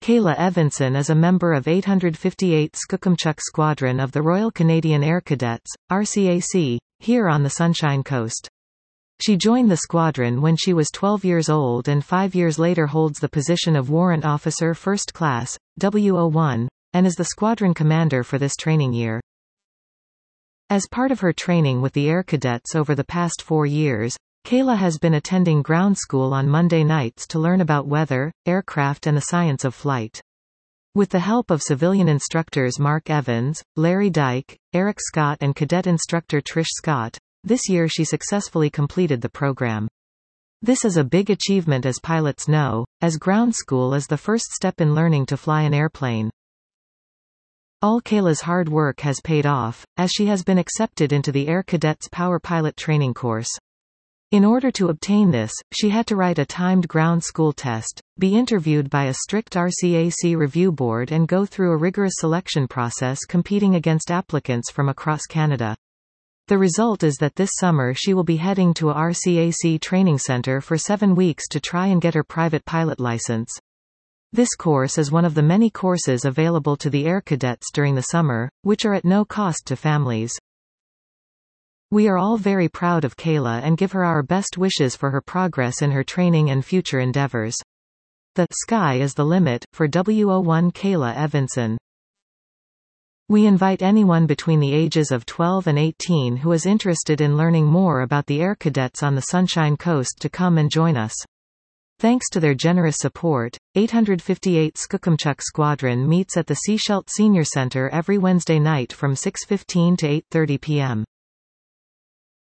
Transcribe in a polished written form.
Kayla Evanson is a member of 858 Skookumchuck Squadron of the Royal Canadian Air Cadets, RCAC, here on the Sunshine Coast. She joined the squadron when she was 12 years old and 5 years later holds the position of Warrant Officer First Class, W01, and is the squadron commander for this training year. As part of her training with the Air Cadets over the past 4 years, Kayla has been attending ground school on Monday nights to learn about weather, aircraft and the science of flight. With the help of civilian instructors Mark Evans, Larry Dyke, Eric Scott and cadet instructor Trish Scott, this year she successfully completed the program. This is a big achievement, as pilots know, as ground school is the first step in learning to fly an airplane. All Kayla's hard work has paid off, as she has been accepted into the Air Cadets Power Pilot Training course. In order to obtain this, she had to write a timed ground school test, be interviewed by a strict RCAC review board and go through a rigorous selection process competing against applicants from across Canada. The result is that this summer she will be heading to a RCAC training center for 7 weeks to try and get her private pilot license. This course is one of the many courses available to the Air Cadets during the summer, which are at no cost to families. We are all very proud of Kayla and give her our best wishes for her progress in her training and future endeavors. The sky is the limit for W01 Kayla Evanson. We invite anyone between the ages of 12 and 18 who is interested in learning more about the Air Cadets on the Sunshine Coast to come and join us. Thanks to their generous support, 858 Skookumchuck Squadron meets at the Seashelt Senior Center every Wednesday night from 6:15 to 8:30 p.m.